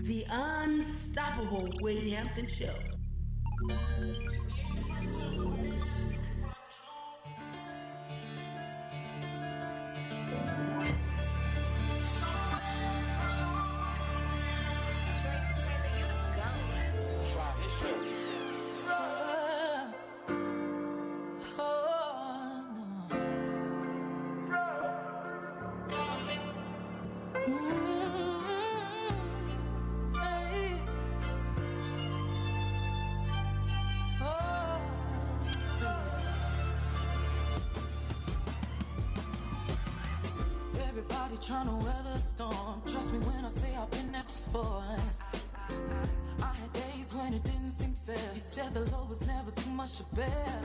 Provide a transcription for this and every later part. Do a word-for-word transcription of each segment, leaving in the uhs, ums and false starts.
The unstoppable Whitney Hampton Show. Everybody trying to weather the storm. Trust me when I say I've been there before. I had days when it didn't seem fair. You said the load was never too much to bear.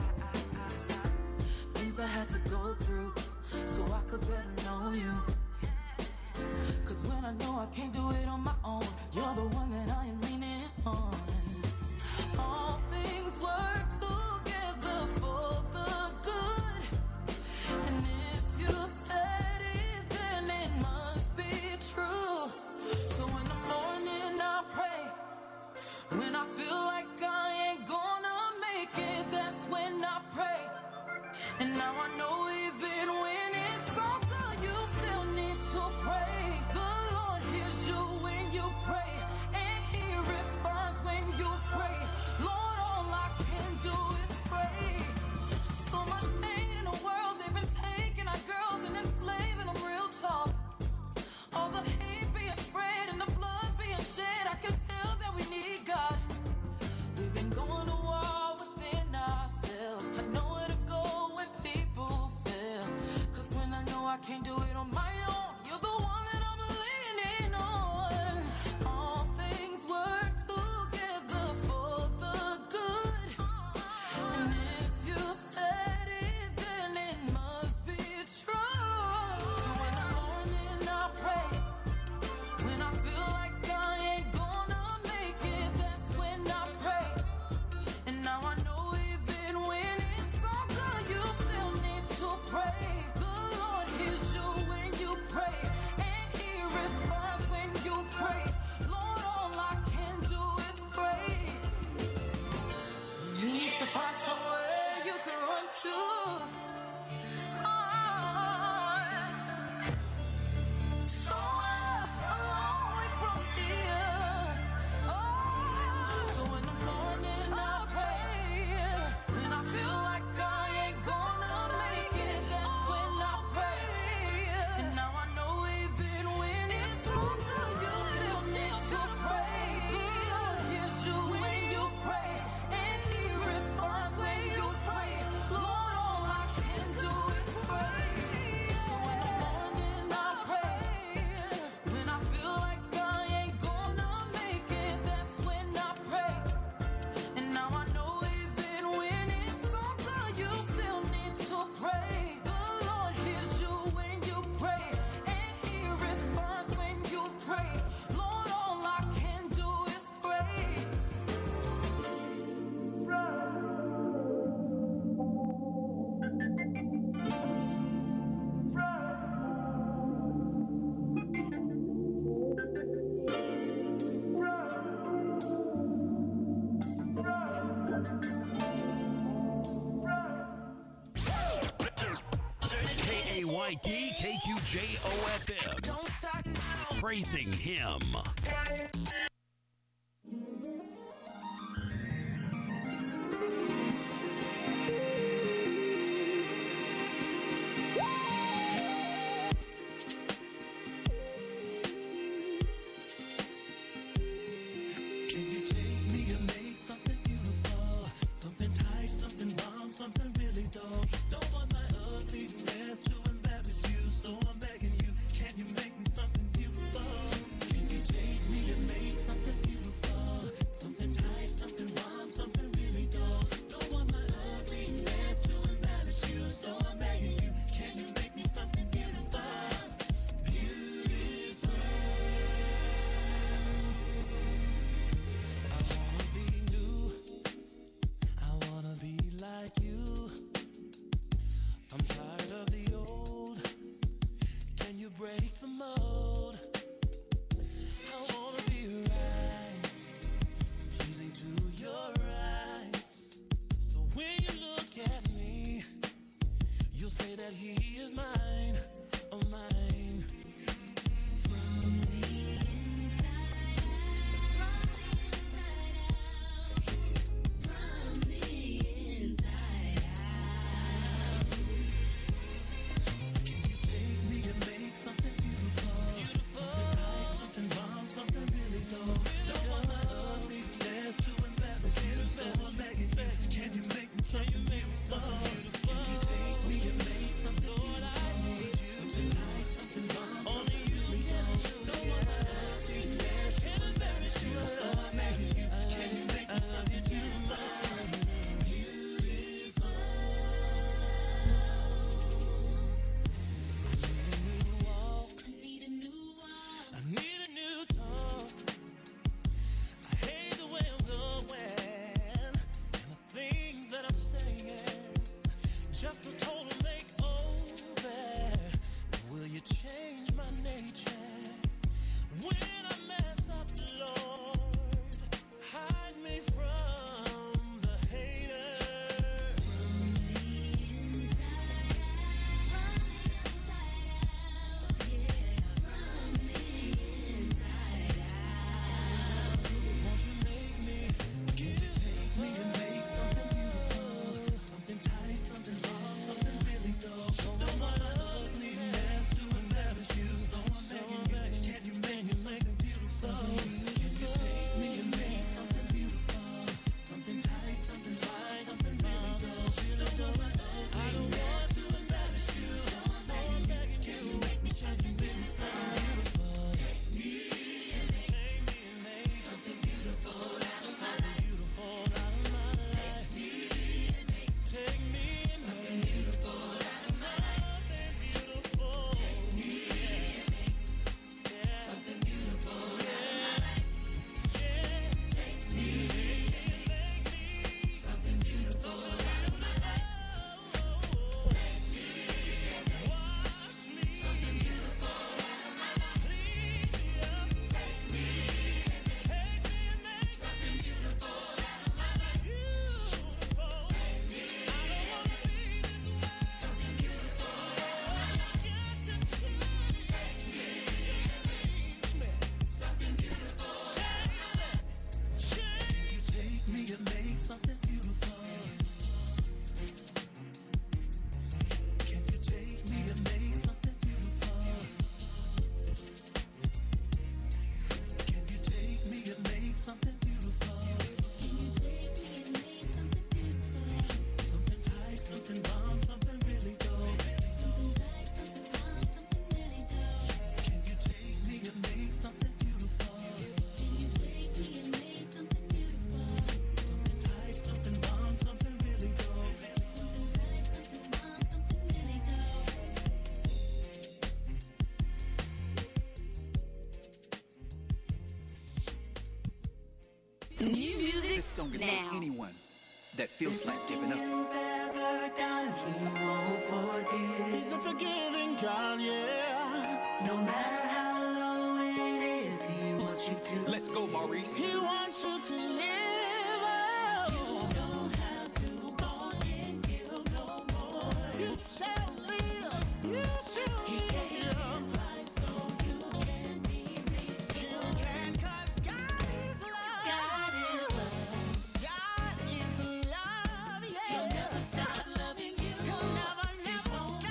Things I had to go through so I could better know you. Cause when I know I can't do it on my own, you're the one that I am leaning on. All things work together for the good. And if you said it, then it must be true. So in the morning I pray. When I feel like I ain't gonna make it, that's when I pray. And now I know even when it's all good, you still need to pray. The Lord hears you when you pray, and He responds when you pray. Lord, all I can do is pray. So much pain in the world, they've been taking our girls and enslaving them, real talk. All the hate being spread and the blood being shed, I can tell that we need God. We've been going to war within ourselves. I know where to go when people fail. Cause when I know I can't do it on my own, you're the one that I'm leaning on. All things work together for the good. And if you said it, then it must be true. So in the morning I pray. When I feel like I ain't gonna make it, that's when I pray. And now I know even when it's all good, you still need to pray. The Lord hears you when you pray, and He responds when you pray. Lord, all I can do is pray. You need to find somewhere you can run to. Somewhere a long way from here. Oh, so in the morning I pray. When I feel like I ain't gonna make it, that's when I pray. And now I know even when it's all good, you still need to pray. The Lord hears you when you pray, and He responds when you pray. Lord, all I can do is pray. So in the morning I pray. When I feel like I ain't gonna make it, that's when I pray. And now I know even when it's all good, you still need to pray. The Lord hears you when you pray, and He responds when you pray. Lord, all I can do is pray. K A Y T K Q J O F M. Don't start now. Praising Him. Can you take me and make something beautiful? Something tight, something bomb, something really dope. Don't want my ugliness to embarrass you, so I'm begging you. Can you make me something beautiful? Can you take me and make something beautiful? Something tight, something bomb, something really dope. Don't want my ugliness to embarrass you, so I'm begging you. Can you make me something beautiful? Beautiful. I wanna be new. I wanna be like you. I'm tired of the old. Can you break the mold? I wanna be right. New music This song is now. for anyone that feels like giving up. You've ever done, he won't forgive. He's a forgiving God, yeah. No matter how low it is, he wants you to. Let's go, Maurice. He wants you to live. You don't have to walk in guilt no more. You shall live. You shall He gave his life so you can be restored. You can, 'cause God is love. God is love. God is love, yeah. He'll never stop loving you. He'll never, never won't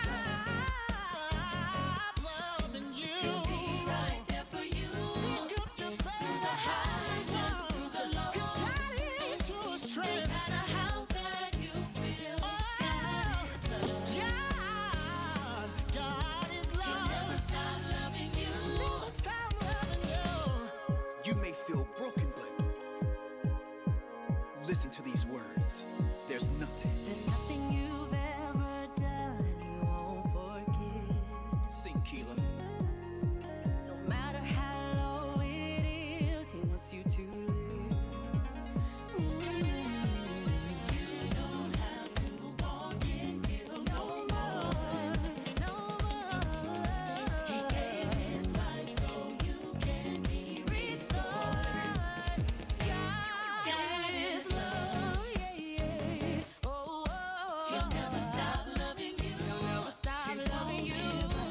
stop loving you. He'll be right there for you. Through the highs and through the lows. 'Cause God is your No strength. matter how bad you feel, Oh, God is love. God, God is He'll love. never stop loving you. Never stop loving you. You may feel broken, but listen to these words. There's nothing. There's nothing you've ever done he won't forgive. Sing, Keela. No matter how low it is, he wants you to live. You don't have to walk in guilt no more, no more. He gave his life so you can be restored. God is love, yeah, yeah. Oh, oh. He'll never stop loving you. He'll never stop loving you.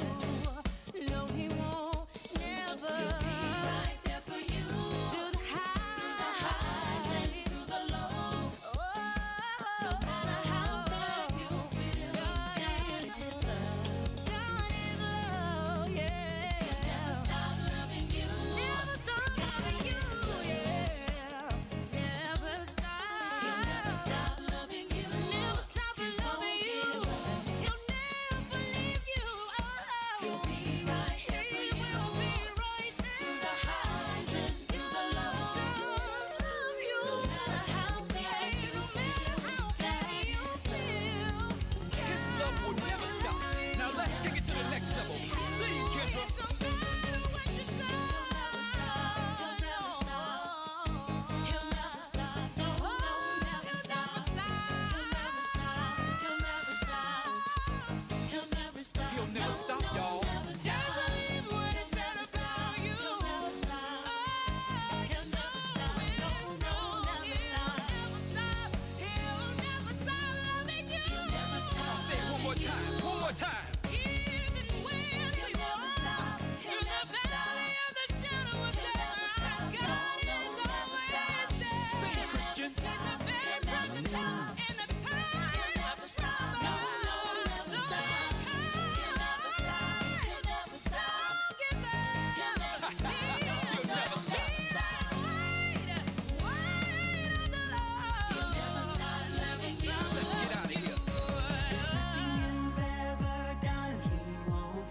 No, he won't. Never. He'll be right there for you. Through the highs and through the lows. No matter how bad you feel, God is love. God is love, yeah. He'll never stop loving you. Never stop loving you, yeah. Never stop. He'll never stop loving you. Never stop loving you. He'll never leave you alone. He'll be right there for you. He will be right there. Through the highs and through the lows. Love you. No matter how bad you feel, how bad you feel. His love will never stop. Now let's take it to the next level. Sing, Kendra. No matter what you do, he'll never stop. He'll never stop. He'll never stop. No, no, never stop. He'll never stop. He'll never stop. He'll never stop. He'll never stop, No, y'all. never stop. Just believe what he said about you. He'll never stop. He'll never stop. No, no, never stop. He'll never stop loving you. He'll never stop. Say it one more time. One more time. Even when we walk through the valley of the shadow of death, God is always there. Sing, Christian. He's a very present help in the time of trouble. So He'll never stop. He'll never stop. Don't give up. He'll never stop. He'll never stop. Wait, wait on the Lord. He'll never stop loving you. Let's get out of here. There's nothing you've ever done he won't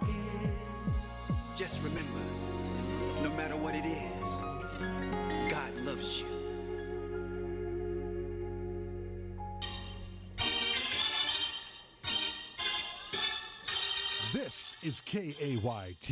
forgive. Just remember, no matter what it is, God loves you. This is K A Y T.